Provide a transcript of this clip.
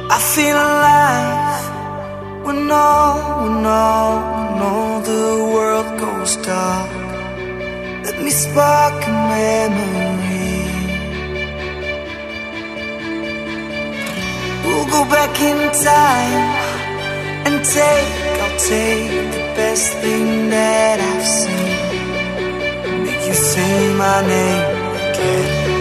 I feel alive when all the world goes dark. Let me spark a memory. We'll go back in time and I'll take the best thing that I've seen, make you say my name again.